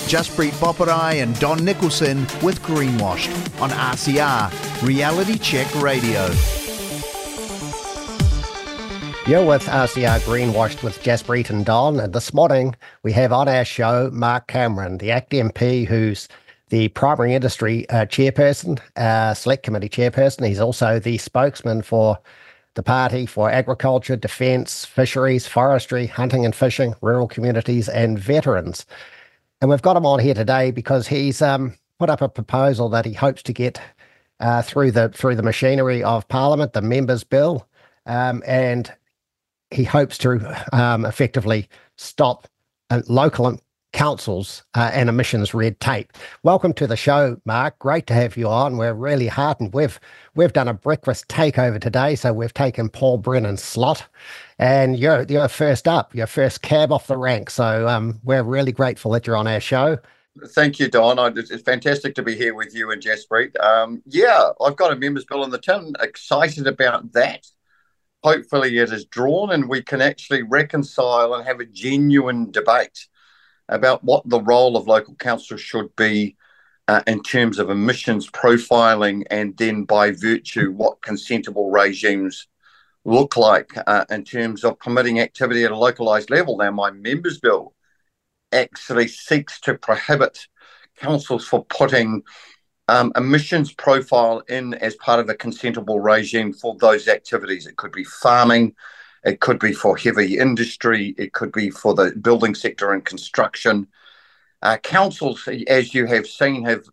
Jaspreet Boparai and Don Nicholson with Greenwashed on RCR, Reality Check Radio. You're with RCR Greenwashed with Jaspreet and Don, and this morning we have on our show Mark Cameron, the ACT MP who's the primary industry chairperson, select committee chairperson. He's also the spokesman for the party for agriculture, defence, fisheries, forestry, hunting and fishing, rural communities and veterans. And we've got him on here today because he's put up a proposal that he hopes to get through the machinery of Parliament, the Members' Bill, and he hopes to effectively stop local councils and emissions red tape. Welcome to the show, Mark. Great to have you on. We're really heartened. We've done a breakfast takeover today, so we've taken Paul Brennan's slot, and you're first up, your first cab off the rank. So we're really grateful that you're on our show. Thank you, Don. It's fantastic to be here with you and Jaspreet. Yeah, I've got a Members' Bill on the tin. Excited about that. Hopefully it is drawn and we can actually reconcile and have a genuine debate about what the role of local councils should be in terms of emissions profiling, and then by virtue what consentable regimes look like in terms of permitting activity at a localised level. Now, my Members' Bill actually seeks to prohibit councils for putting emissions profile in as part of a consentable regime for those activities. It could be farming, it could be for heavy industry, it could be for the building sector and construction. Councils, as you have seen, have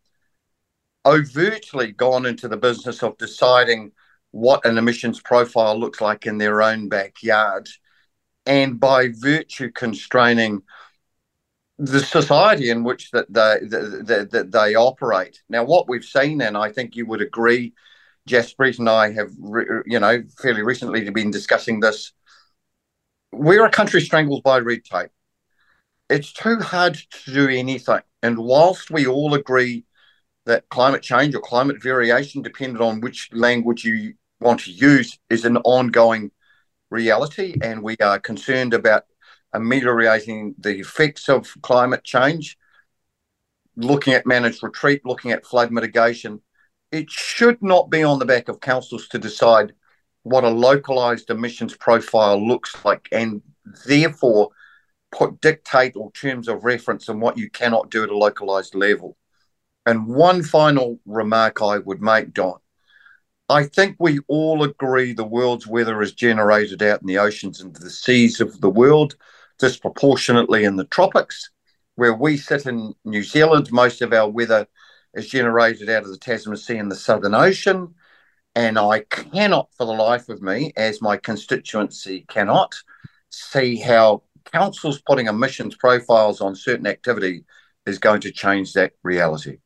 overtly gone into the business of deciding what an emissions profile looks like in their own backyard, and by virtue constraining the society in which that they operate. Now, what we've seen, and I think you would agree, Jaspreet and I have, fairly recently been discussing this, we're a country strangled by red tape. It's too hard to do anything. And whilst we all agree that climate change or climate variation, depending on which language you want to use, is an ongoing reality, and we are concerned about ameliorating the effects of climate change, looking at managed retreat, looking at flood mitigation, it should not be on the back of councils to decide what a localised emissions profile looks like, and therefore dictate or terms of reference on what you cannot do at a localised level. And one final remark I would make, Don. I think we all agree the world's weather is generated out in the oceans and the seas of the world, disproportionately in the tropics. Where we sit in New Zealand, most of our weather is generated out of the Tasman Sea and the Southern Ocean. And I cannot for the life of me, as my constituency cannot, see how councils putting emissions profiles on certain activity is going to change that reality.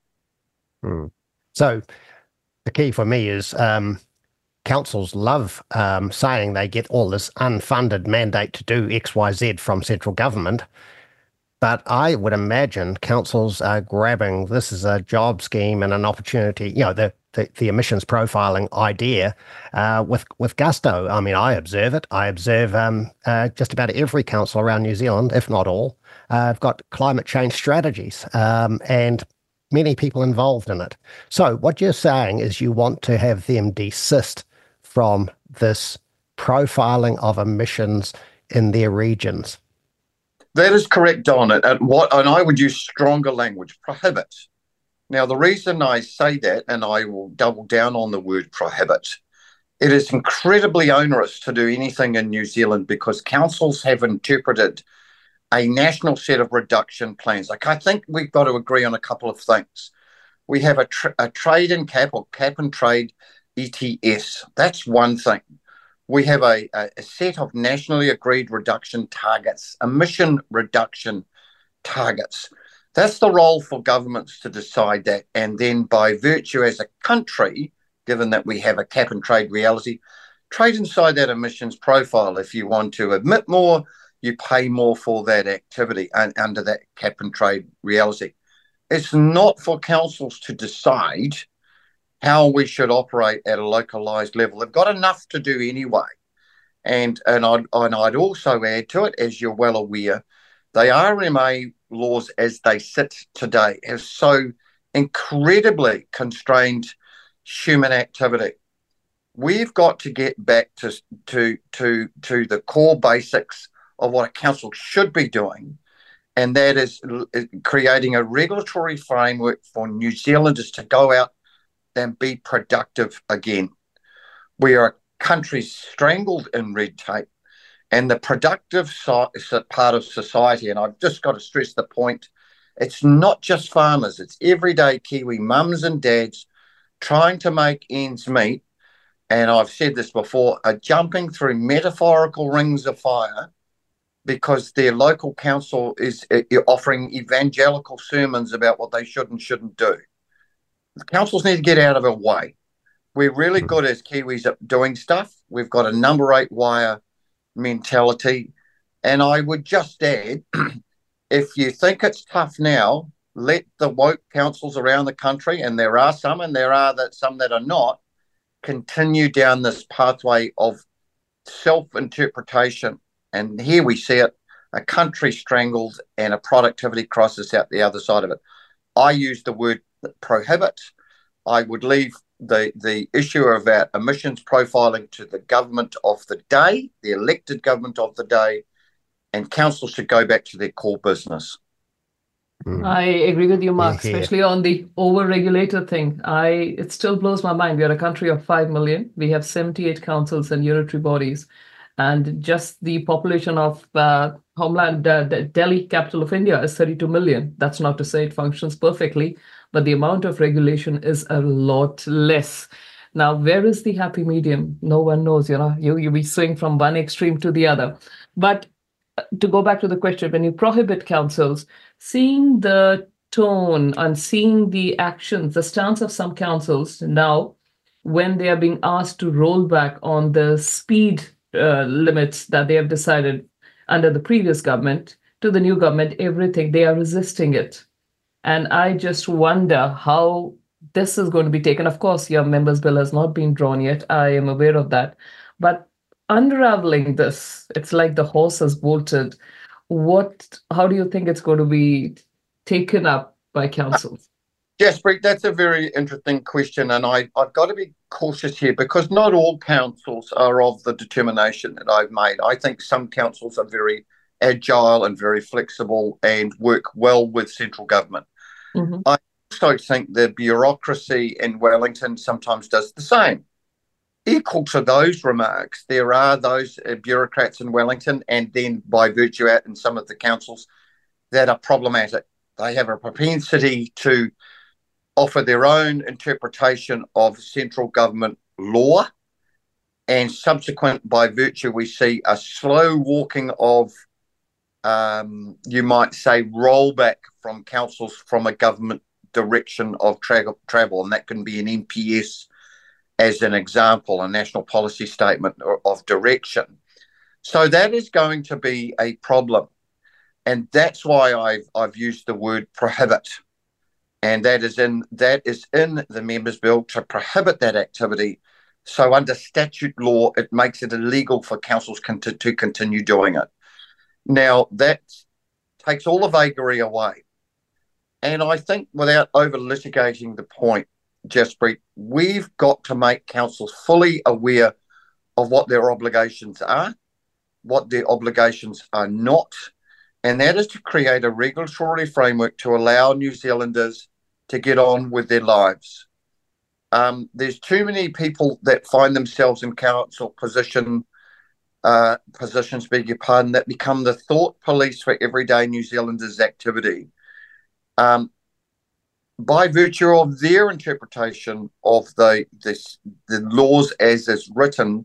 So the key for me is councils love saying they get all this unfunded mandate to do X, Y, Z from central government. But I would imagine councils are grabbing this as a job scheme and an opportunity, the emissions profiling idea with gusto. I mean, I observe it. I observe just about every council around New Zealand, if not all, have got climate change strategies and many people involved in it. So what you're saying is you want to have them desist from this profiling of emissions in their regions. That is correct, Don. And I would use stronger language, prohibit. Now, the reason I say that, and I will double down on the word prohibit, it is incredibly onerous to do anything in New Zealand because councils have interpreted a national set of reduction plans. Like, I think we've got to agree on a couple of things. We have a trade and cap, or cap and trade ETS. That's one thing. We have a set of nationally agreed reduction targets, emission reduction targets. That's the role for governments to decide that. And then by virtue as a country, given that we have a cap and trade reality, trade inside that emissions profile. If you want to emit more, you pay more for that activity and under that cap and trade reality. It's not for councils to decide how we should operate at a localised level. They've got enough to do anyway. And I'd also add to it, as you're well aware, the RMA laws as they sit today have so incredibly constrained human activity. We've got to get back to the core basics of what a council should be doing, and that is creating a regulatory framework for New Zealanders to go out and be productive again. We are a country strangled in red tape, and the productive part of society, and I've just got to stress the point, it's not just farmers, it's everyday Kiwi mums and dads trying to make ends meet, and I've said this before, are jumping through metaphorical rings of fire because their local council is offering evangelical sermons about what they should and shouldn't do. The councils need to get out of our way. We're really good as Kiwis at doing stuff. We've got a number 8 wire mentality. And I would just add, if you think it's tough now, let the woke councils around the country, and there are some, and there are some that are not, continue down this pathway of self-interpretation. And here we see it, a country strangled and a productivity crisis out the other side of it. I use the word prohibit. I would leave the issue about emissions profiling to the government of the day, the elected government of the day, and councils should go back to their core business. I agree with you, Mark, especially on the over-regulator thing. It still blows my mind. We are a country of 5 million. We have 78 councils and unitary bodies. And just the population of Homeland, Delhi, capital of India, is 32 million. That's not to say it functions perfectly, but the amount of regulation is a lot less. Now, where is the happy medium? No one knows, you be swing from one extreme to the other. But to go back to the question, when you prohibit councils, seeing the tone and seeing the actions, the stance of some councils now, when they are being asked to roll back on the speed limits that they have decided under the previous government to the new government, everything, they are resisting it. And I just wonder how this is going to be taken. Of course, your members' bill has not been drawn yet. I am aware of that. But unraveling this, it's like the horse has bolted. How do you think it's going to be taken up by councils? Jaspreet, that's a very interesting question, and I've got to be cautious here because not all councils are of the determination that I've made. I think some councils are very agile and very flexible and work well with central government. Mm-hmm. I also think the bureaucracy in Wellington sometimes does the same. Equal to those remarks, there are those bureaucrats in Wellington and then by virtue out in some of the councils that are problematic. They have a propensity to offer their own interpretation of central government law, and subsequent by virtue we see a slow walking of you might say rollback from councils from a government direction of travel, and that can be an NPS as an example, a national policy statement of direction. So that is going to be a problem, and that's why I've used the word prohibit. And that is in the members' bill to prohibit that activity. So under statute law, it makes it illegal for councils to continue doing it. Now, that takes all the vagary away. And I think without over-litigating the point, Jaspreet, we've got to make councils fully aware of what their obligations are, what their obligations are not, and that is to create a regulatory framework to allow New Zealanders to get on with their lives. There's too many people that find themselves in council positions, beg your pardon, that become the thought police for everyday New Zealanders' activity. By virtue of their interpretation of the laws as is written,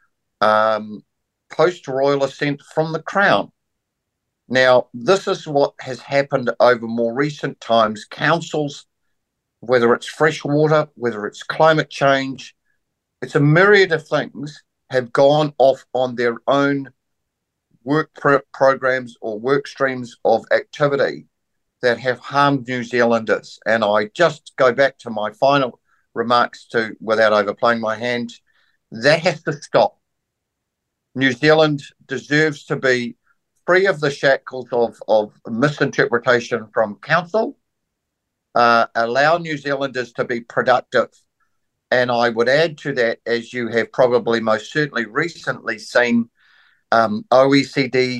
post-royal assent from the Crown. Now, this is what has happened over more recent times. Councils, whether it's fresh water, whether it's climate change, it's a myriad of things, have gone off on their own work programs or work streams of activity that have harmed New Zealanders. And I just go back to my final remarks without overplaying my hand, that has to stop. New Zealand deserves to be free of the shackles of misinterpretation from council, allow New Zealanders to be productive. And I would add to that, as you have probably most certainly recently seen, OECD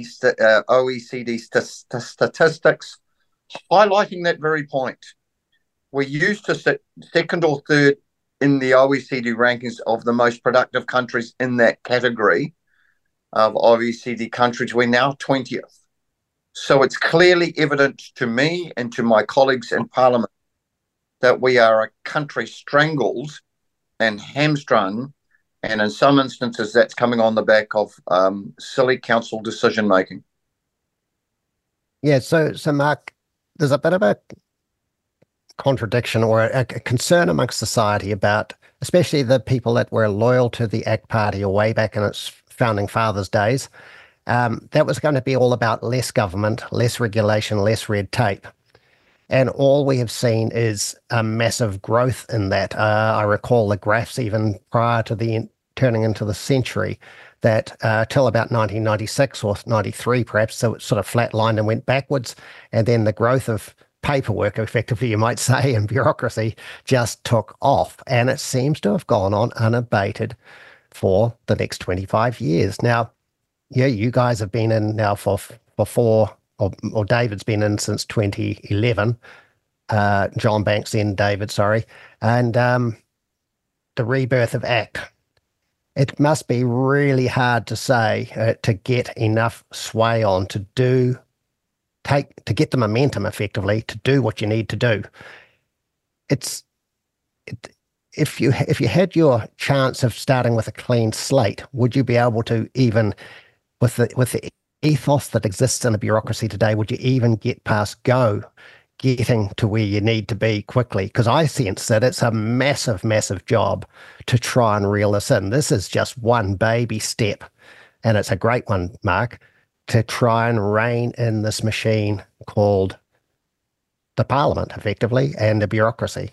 statistics highlighting that very point. We used to sit second or third in the OECD rankings of the most productive countries in that category of OECD countries. We're now 20th. So it's clearly evident to me and to my colleagues in Parliament that we are a country strangled and hamstrung, and in some instances that's coming on the back of silly council decision making. Yeah, so Mark, there's a bit of a contradiction or a concern amongst society about, especially the people that were loyal to the ACT Party or way back in its founding fathers' days, that was going to be all about less government, less regulation, less red tape. And all we have seen is a massive growth in that. I recall the graphs even prior to the turning into the century that till about 1996 or 93 perhaps, so it sort of flatlined and went backwards. And then the growth of paperwork, effectively you might say, and bureaucracy just took off. And it seems to have gone on unabated for the next 25 years. Now, yeah, you guys have been in now for four, or David's been in since 2011, John Banks then David, sorry, and the rebirth of ACT. It must be really hard to say to get enough sway on to get the momentum effectively to do what you need to do. If you had your chance of starting with a clean slate, would you be able to even with the ethos that exists in a bureaucracy today, would you even get past getting to where you need to be quickly? Because I sense that it's a massive, massive job to try and reel this in. This is just one baby step, and it's a great one, Mark, to try and rein in this machine called the Parliament, effectively, and the bureaucracy.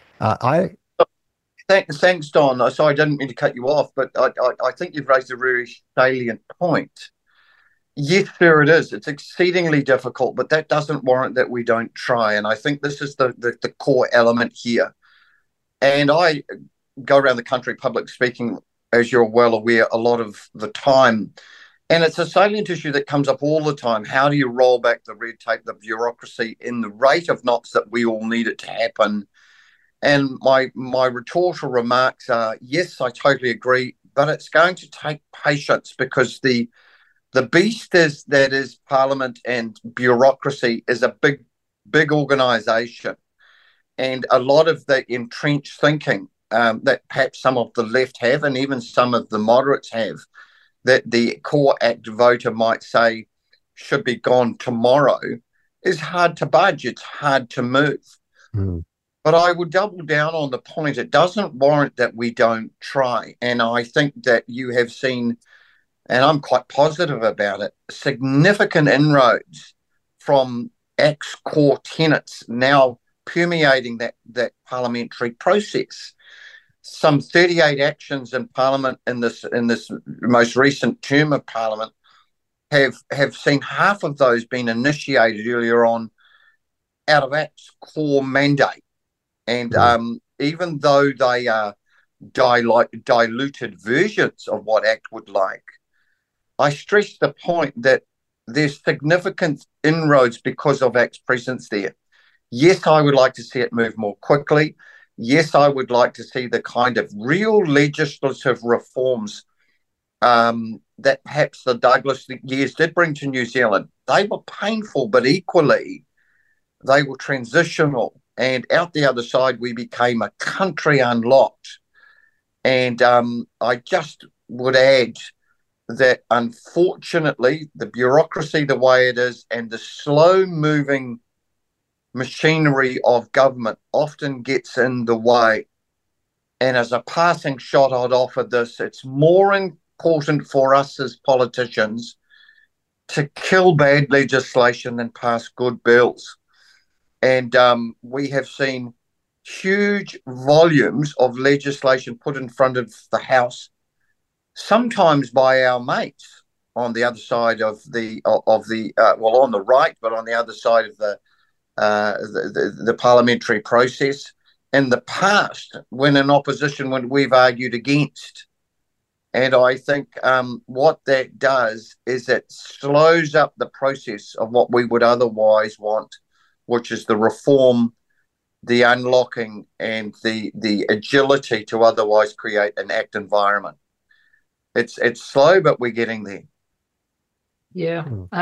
Thanks, Don. Sorry, I didn't mean to cut you off, but I think you've raised a very salient point. Yes, there it is. It's exceedingly difficult, but that doesn't warrant that we don't try. And I think this is the core element here. And I go around the country public speaking, as you're well aware, a lot of the time. And it's a salient issue that comes up all the time. How do you roll back the red tape, the bureaucracy in the rate of knots that we all need it to happen? And my rhetorical remarks are, yes, I totally agree, but it's going to take patience, because the beast that is Parliament and bureaucracy is a big organisation, and a lot of the entrenched thinking that perhaps some of the left have, and even some of the moderates have, that the core ACT voter might say should be gone tomorrow, is hard to budge. It's hard to move. Mm. But I would double down on the point. It doesn't warrant that we don't try. And I think that you have seen, and I'm quite positive about it, significant inroads from ACT's core tenets now permeating that parliamentary process. Some 38 actions in Parliament in this most recent term of Parliament have seen half of those being initiated earlier on out of ACT's core mandate. And even though they are diluted versions of what ACT would like, I stress the point that there's significant inroads because of ACT's presence there. Yes, I would like to see it move more quickly. Yes, I would like to see the kind of real legislative reforms that perhaps the Douglas years did bring to New Zealand. They were painful, but equally, they were transitional. And out the other side, we became a country unlocked. And I just would add that, unfortunately, the bureaucracy the way it is and the slow-moving machinery of government often gets in the way. And as a passing shot, I'd offer this: it's more important for us as politicians to kill bad legislation than pass good bills. And we have seen huge volumes of legislation put in front of the House, sometimes by our mates on the other side of on the right, but on the other side of the parliamentary process in the past, when in opposition, when we've argued against. And I think what that does is it slows up the process of what we would otherwise want, which is the reform, the unlocking, and the agility to otherwise create an ACT environment. It's slow, but we're getting there. Yeah,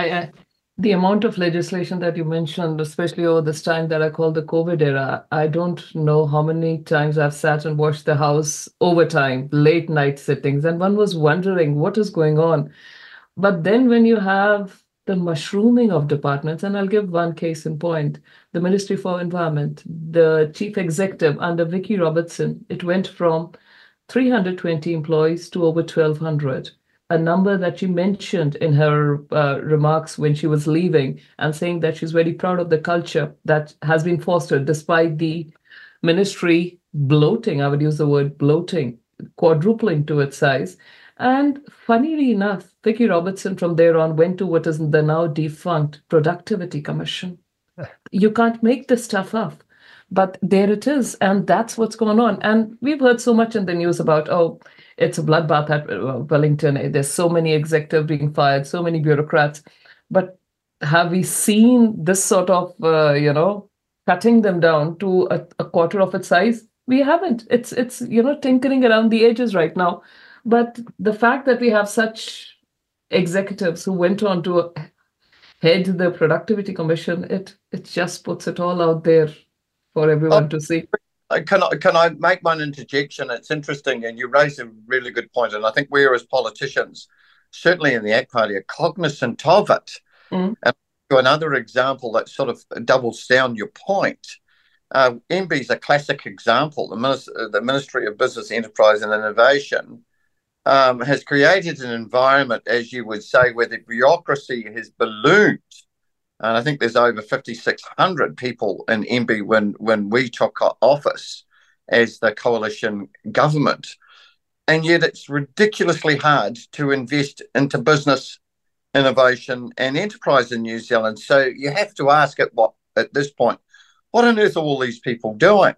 the amount of legislation that you mentioned, especially over this time that I call the COVID era, I don't know how many times I've sat and watched the House overtime, late night sittings, and one was wondering what is going on. But then when you have the mushrooming of departments, and I'll give one case in point, the Ministry for Environment, the chief executive under Vicki Robertson, it went from 320 employees to over 1,200. A number that she mentioned in her remarks when she was leaving, and saying that she's very proud of the culture that has been fostered despite the ministry bloating. I would use the word bloating, quadrupling to its size. And funnily enough, Vicki Robertson from there on went to what is the now defunct Productivity Commission. You can't make this stuff up, but there it is. And that's what's going on. And we've heard so much in the news about, it's a bloodbath at Wellington. There's so many executives being fired, so many bureaucrats. But have we seen this sort of, cutting them down to a quarter of its size? We haven't. It's tinkering around the edges right now. But the fact that we have such executives who went on to head the Productivity Commission, it just puts it all out there for everyone to see. Can I make one interjection? It's interesting, and you raise a really good point, and I think we as politicians, certainly in the ACT Party, are cognizant of it. And another example that sort of doubles down your point. MB is a classic example. The Ministry of Business, Enterprise and Innovation has created an environment, as you would say, where the bureaucracy has ballooned. And I think there's over 5,600 people in MB when we took office as the coalition government. And yet it's ridiculously hard to invest into business, innovation and enterprise in New Zealand. So you have to ask at this point, what on earth are all these people doing?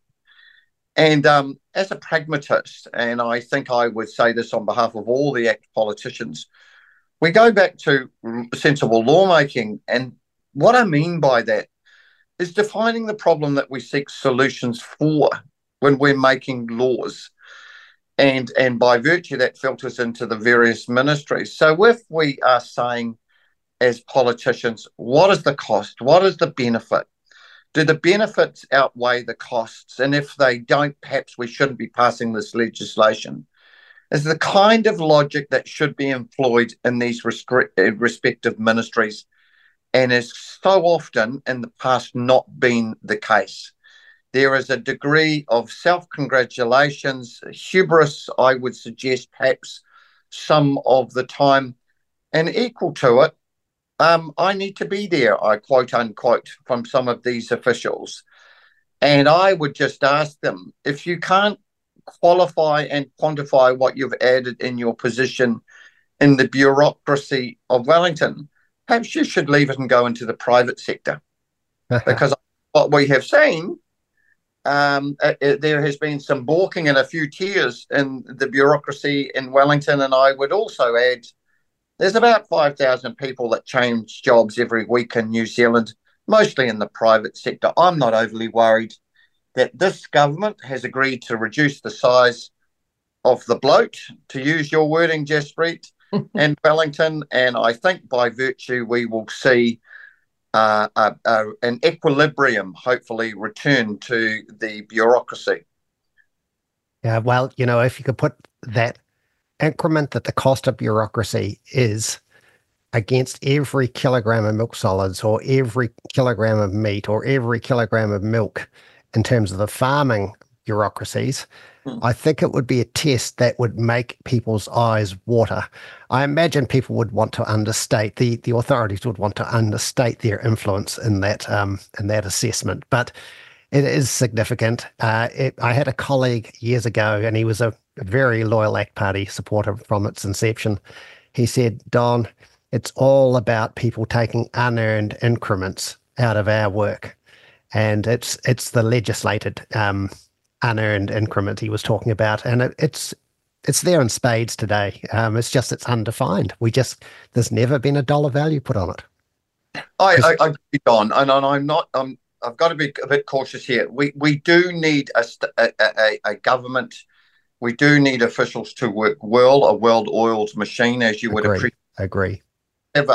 And as a pragmatist, and I think I would say this on behalf of all the ACT politicians, we go back to sensible lawmaking. And what I mean by that is defining the problem that we seek solutions for when we're making laws. And by virtue, that filters into the various ministries. So if we are saying as politicians, what is the cost? What is the benefit? Do the benefits outweigh the costs? And if they don't, perhaps we shouldn't be passing this legislation. Is the kind of logic that should be employed in these respective ministries, and has so often in the past not been the case. There is a degree of self-congratulations, hubris, I would suggest, perhaps some of the time, and equal to it, I need to be there, I quote unquote, from some of these officials. And I would just ask them, if you can't qualify and quantify what you've added in your position in the bureaucracy of Wellington, perhaps you should leave it and go into the private sector. Because what we have seen, there has been some balking and a few tears in the bureaucracy in Wellington. And I would also add, there's about 5,000 people that change jobs every week in New Zealand, mostly in the private sector. I'm not overly worried that this government has agreed to reduce the size of the bloat, to use your wording, Jaspreet, and Wellington. And I think by virtue we will see an equilibrium, hopefully, return to the bureaucracy. Yeah, well, if you could put that increment that the cost of bureaucracy is against every kilogram of milk solids or every kilogram of meat or every kilogram of milk in terms of the farming bureaucracies, I think it would be a test that would make people's eyes water. I imagine people would want to understate, the authorities would want to understate their influence in that assessment, but it is significant. I had a colleague years ago, and he was a very loyal ACT Party supporter from its inception. He said, Don, It's all about people taking unearned increments out of our work. And it's the legislated unearned increment he was talking about. And it's there in spades today. It's undefined. There's never been a dollar value put on it. I agree, Don, and I'm not. I've got to be a bit cautious here. We do need a government. We do need officials to work well, a well-oiled machine, as you would appreciate. Agree. Have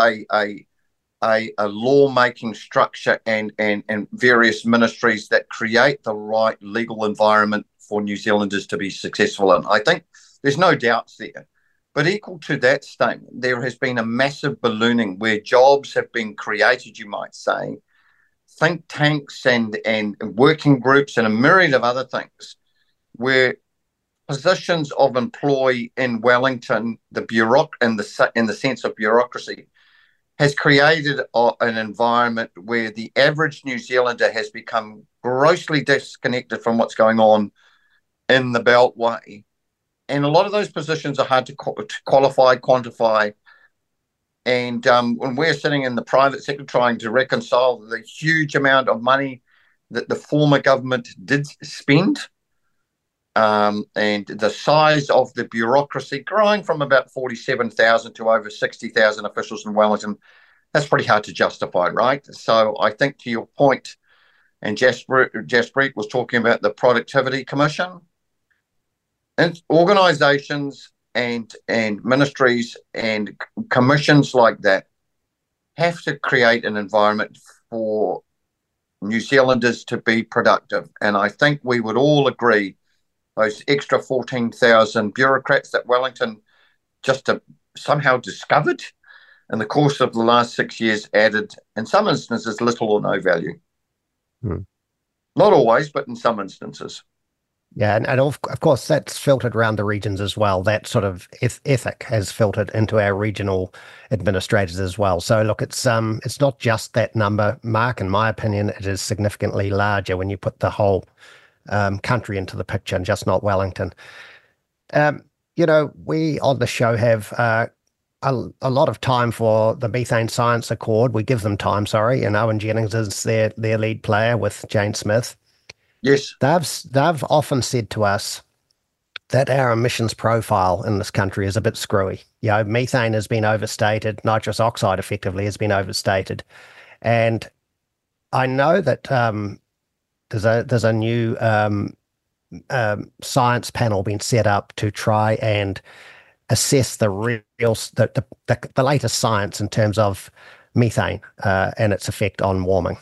a law-making structure and various ministries that create the right legal environment for New Zealanders to be successful in. I think there's no doubts there. But equal to that statement, there has been a massive ballooning where jobs have been created, you might say, think tanks and working groups and a myriad of other things, where positions of employee in Wellington, in the sense of bureaucracy, has created an environment where the average New Zealander has become grossly disconnected from what's going on in the Beltway. And a lot of those positions are hard to qualify, quantify. And when we're sitting in the private sector trying to reconcile the huge amount of money that the former government did spend, and the size of the bureaucracy growing from about 47,000 to over 60,000 officials in Wellington, that's pretty hard to justify, right? So I think to your point, and Jaspreet was talking about the Productivity Commission, and organisations and ministries and commissions like that have to create an environment for New Zealanders to be productive. And I think we would all agree those extra 14,000 bureaucrats that Wellington just somehow discovered in the course of the last 6 years added, in some instances, little or no value. Not always, but in some instances. Yeah, and of course, that's filtered around the regions as well. That sort of ethic has filtered into our regional administrators as well. So look, it's not just that number, Mark. In my opinion, it is significantly larger when you put the whole country into the picture and just not Wellington. We on the show have a lot of time for the Methane Science Accord. We give them time, and Owen Jennings is their lead player with Jane Smith. Yes. They've often said to us that our emissions profile in this country is a bit screwy. Methane has been overstated, nitrous oxide effectively has been overstated. And I know that there's a new science panel being set up to try and assess the latest science in terms of methane and its effect on warming.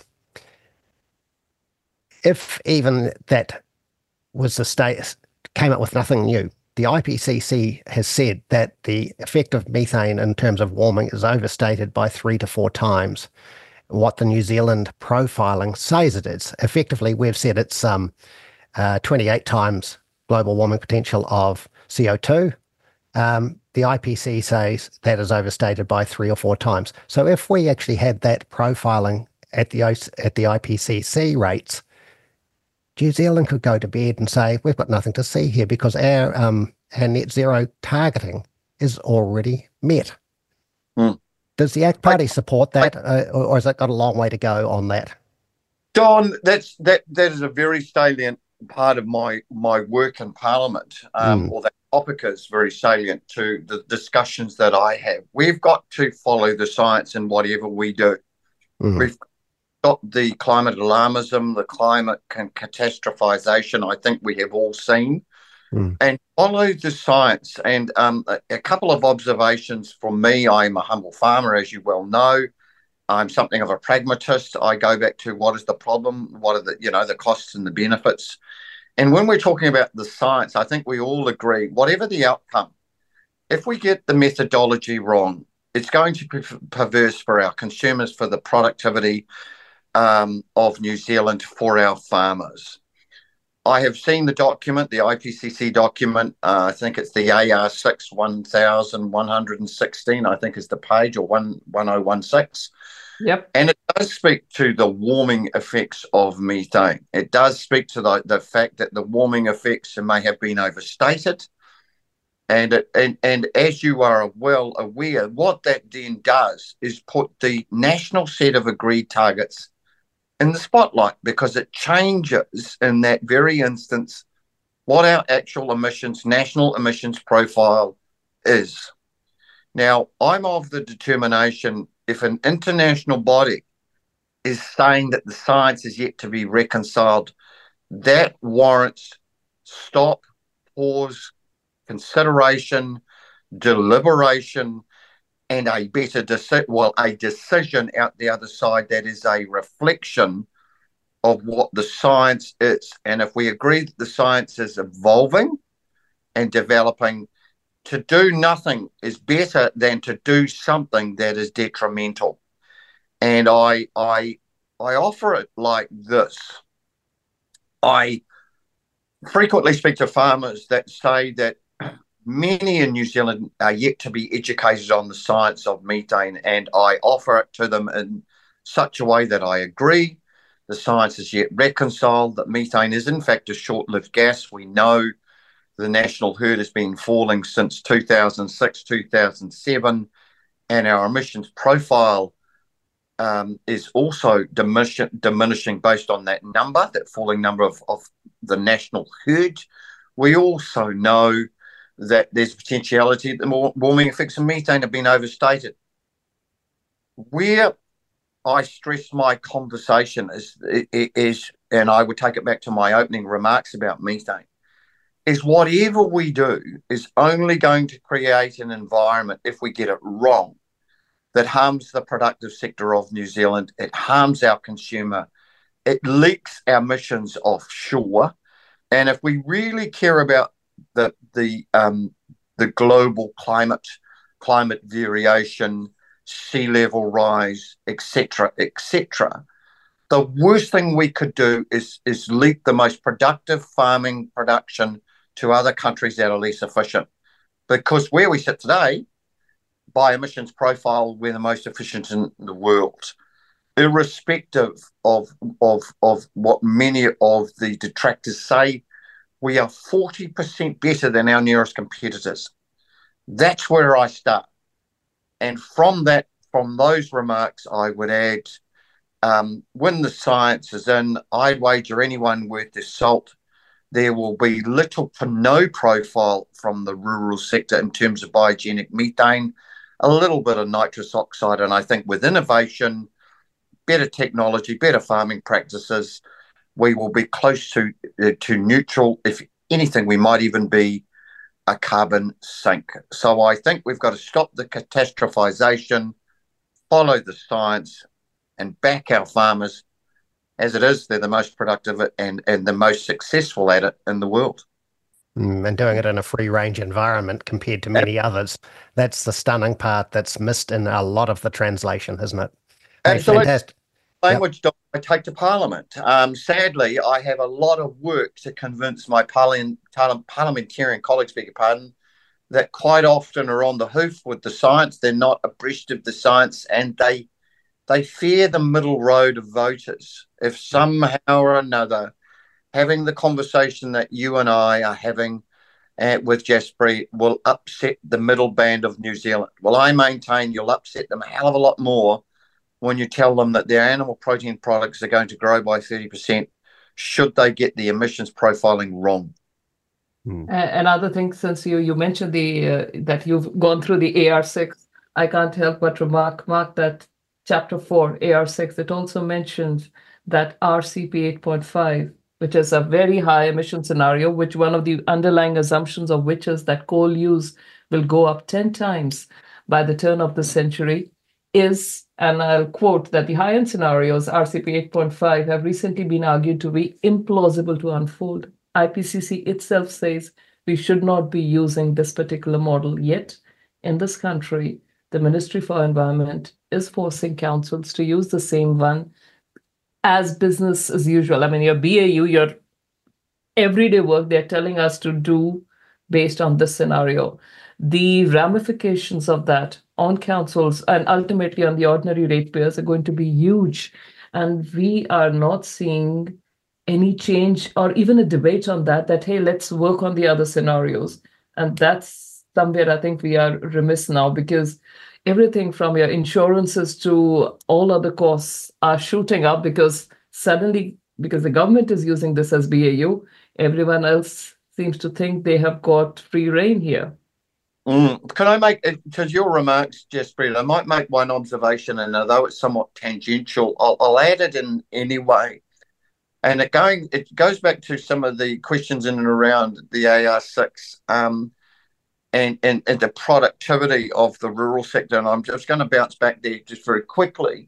If even that was the state, came up with nothing new, the IPCC has said that the effect of methane in terms of warming is overstated by 3 to 4 times what the New Zealand profiling says it is. Effectively, we've said it's 28 times global warming potential of CO2. The IPCC says that is overstated by 3 or 4 times. So if we actually had that profiling at the IPCC rates, New Zealand could go to bed and say, we've got nothing to see here because our net zero targeting is already met. Does the ACT Party support that, or has it got a long way to go on that? Don, that is a very salient part of my work in Parliament, or that topic is very salient to the discussions that I have. We've got to follow the science in whatever we do. We've got the climate alarmism, the climate catastrophization I think we have all seen, and follow the science. And a couple of observations from me. I'm a humble farmer, as you well know. I'm something of a pragmatist. I go back to what is the problem, what are the costs and the benefits. And when we're talking about the science, I think we all agree, whatever the outcome, if we get the methodology wrong, it's going to be perverse for our consumers, for the productivity of New Zealand, for our farmers. I have seen the document, the IPCC document. I think it's the AR6 1116, I think is the page, or 1016. Yep. And it does speak to the warming effects of methane. It does speak to the fact that the warming effects may have been overstated. And as you are well aware, what that then does is put the national set of agreed targets in the spotlight, because it changes in that very instance what our actual national emissions profile is. Now, I'm of the determination, if an international body is saying that the science is yet to be reconciled, that warrants stop, pause, consideration, deliberation, and a decision out the other side that is a reflection of what the science is. And if we agree that the science is evolving and developing, to do nothing is better than to do something that is detrimental. And I offer it like this. I frequently speak to farmers that say that many in New Zealand are yet to be educated on the science of methane, and I offer it to them in such a way that I agree the science is yet reconciled, that methane is in fact a short-lived gas. We know the national herd has been falling since 2006, 2007, and our emissions profile is also diminishing based on that number, that falling number of the national herd. We also know that there's potentiality that the warming effects of methane have been overstated. Where I stress my conversation is, and I would take it back to my opening remarks about methane, is whatever we do is only going to create an environment, if we get it wrong, that harms the productive sector of New Zealand. It harms our consumer. It leaks our emissions offshore. And if we really care about the global climate variation, sea level rise, etc., the worst thing we could do is leak the most productive farming production to other countries that are less efficient. Because where we sit today, by emissions profile, we're the most efficient in the world, irrespective of what many of the detractors say. We are 40% better than our nearest competitors. That's where I start. And from those remarks, I would add, when the science is in, I'd wager anyone worth their salt, there will be little to no profile from the rural sector in terms of biogenic methane, a little bit of nitrous oxide. And I think with innovation, better technology, better farming practices, we will be close to neutral. If anything, we might even be a carbon sink. So I think we've got to stop the catastrophization, follow the science, and back our farmers. As it is, they're the most productive and the most successful at it in the world. And doing it in a free-range environment compared to many others. That's the stunning part that's missed in a lot of the translation, isn't it? Absolutely. Fantastic. Language I take to Parliament. Sadly, I have a lot of work to convince my parliamentarian colleagues, beg your pardon, that quite often are on the hoof with the science. They're not abreast of the science, and they fear the middle road of voters. If somehow or another, having the conversation that you and I are having with Jaspreet will upset the middle band of New Zealand. Well, I maintain you'll upset them a hell of a lot more when you tell them that their animal protein products are going to grow by 30% should they get the emissions profiling wrong. Another thing, since you mentioned that you've gone through the AR6, I can't help but remark that Chapter 4, AR6, it also mentioned that RCP 8.5, which is a very high emission scenario, which one of the underlying assumptions of which is that coal use will go up 10 times by the turn of the century, is, and I'll quote, that the high-end scenarios, RCP 8.5, have recently been argued to be implausible to unfold. IPCC itself says we should not be using this particular model, yet in this country, the Ministry for Environment is forcing councils to use the same one as business as usual. I mean, your BAU, your everyday work, they're telling us to do based on this scenario. The ramifications of that on councils and ultimately on the ordinary ratepayers are going to be huge. And we are not seeing any change or even a debate on that, hey, let's work on the other scenarios. And that's somewhere I think we are remiss now, because everything from your insurances to all other costs are shooting up because suddenly, because the government is using this as BAU, everyone else seems to think they have got free rein here. Can I make, to your remarks, Jaspreet, I might make one observation, and although it's somewhat tangential, I'll add it in anyway. And it goes back to some of the questions in and around the AR6 and the productivity of the rural sector. And I'm just going to bounce back there just very quickly.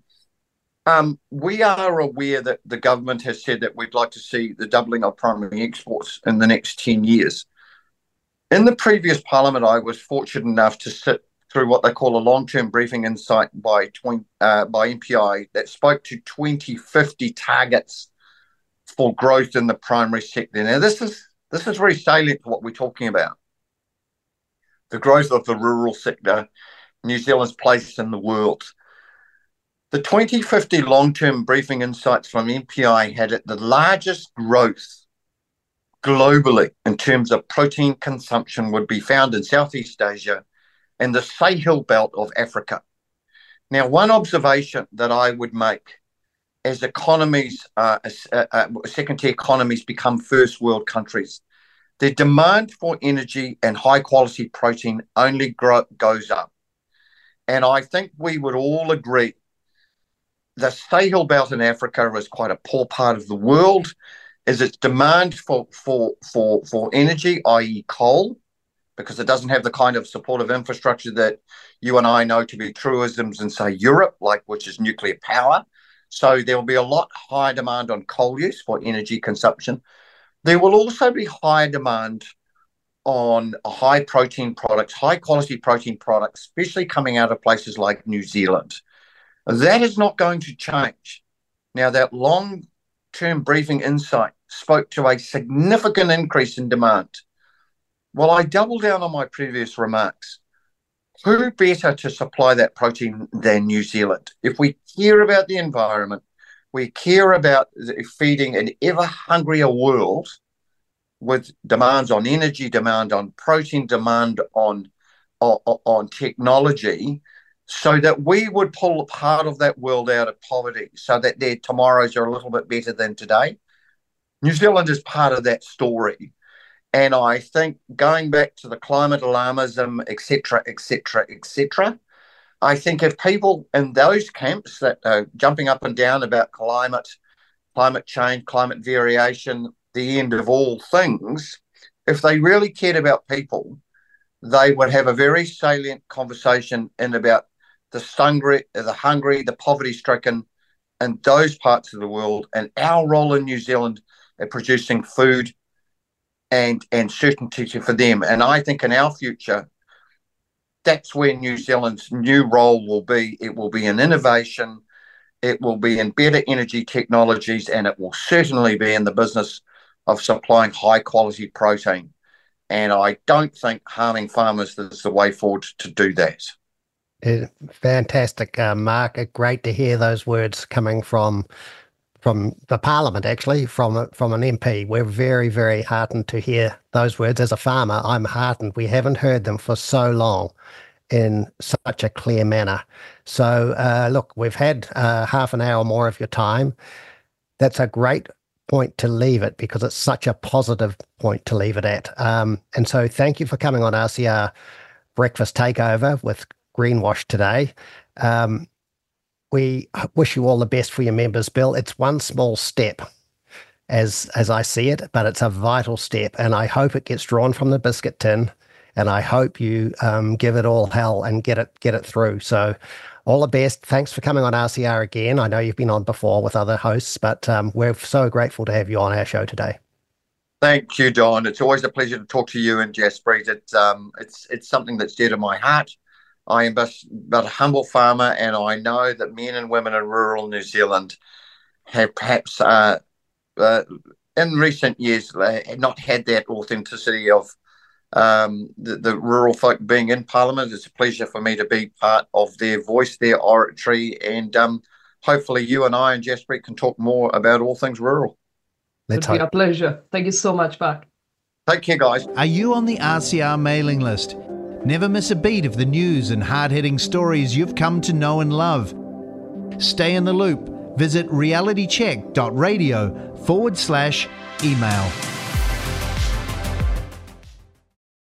We are aware that the government has said that we'd like to see the doubling of primary exports in the next 10 years. In the previous parliament, I was fortunate enough to sit through what they call a long-term briefing insight by MPI that spoke to 2050 targets for growth in the primary sector. Now, this is very salient to what we're talking about. The growth of the rural sector, New Zealand's place in the world. The 2050 long-term briefing insights from MPI had the largest growth globally in terms of protein consumption would be found in Southeast Asia and the Sahel belt of Africa. Now, one observation that I would make as economies, second-tier economies become first world countries, the demand for energy and high-quality protein only goes up. And I think we would all agree the Sahel belt in Africa is quite a poor part of the world, is its demand for energy, i.e. coal, because it doesn't have the kind of supportive infrastructure that you and I know to be truisms in, say, Europe, which is nuclear power. So there will be a lot higher demand on coal use for energy consumption. There will also be higher demand on high protein products, high quality protein products, especially coming out of places like New Zealand. That is not going to change. Now, that long-term briefing insight spoke to a significant increase in demand. Well, I double down on my previous remarks. Who better to supply that protein than New Zealand? If we care about the environment, we care about feeding an ever hungrier world with demands on energy, demand on protein, demand on technology, so that we would pull a part of that world out of poverty so that their tomorrows are a little bit better than today. New Zealand is part of that story. And I think going back to the climate alarmism, etc., I think if people in those camps that are jumping up and down about climate change, climate variation, the end of all things, if they really cared about people, they would have a very salient conversation about the hungry, the poverty-stricken in those parts of the world, and our role in New Zealand in producing food and certainty for them. And I think in our future, that's where New Zealand's new role will be. It will be in innovation, it will be in better energy technologies, and it will certainly be in the business of supplying high-quality protein. And I don't think harming farmers is the way forward to do that. Fantastic, Mark. Great to hear those words coming from the Parliament, actually, from an MP. We're very, very heartened to hear those words. As a farmer, I'm heartened. We haven't heard them for so long in such a clear manner. So, look, we've had half an hour more of your time. That's a great point to leave it, because it's such a positive point to leave it at. And so thank you for coming on RCR Breakfast Takeover with Greenwash today. We wish you all the best for your members' bill. It's one small step, as I see it, but it's a vital step, and I hope it gets drawn from the biscuit tin, and I hope you give it all hell and get it through. So all the best. Thanks for coming on RCR again. I know you've been on before with other hosts, but we're so grateful to have you on our show today. Thank you, Don. It's always a pleasure to talk to you and Jaspreet. It's something that's dear to my heart. I am but a humble farmer, and I know that men and women in rural New Zealand have perhaps, in recent years, not had that authenticity of the rural folk being in Parliament. It's a pleasure for me to be part of their voice, their oratory, and hopefully you and I and Jaspreet can talk more about all things rural. It's a pleasure. Thank you so much, Mark. Take care, guys. Are you on the RCR mailing list? Never miss a beat of the news and hard-hitting stories you've come to know and love. Stay in the loop. Visit realitycheck.radio/email.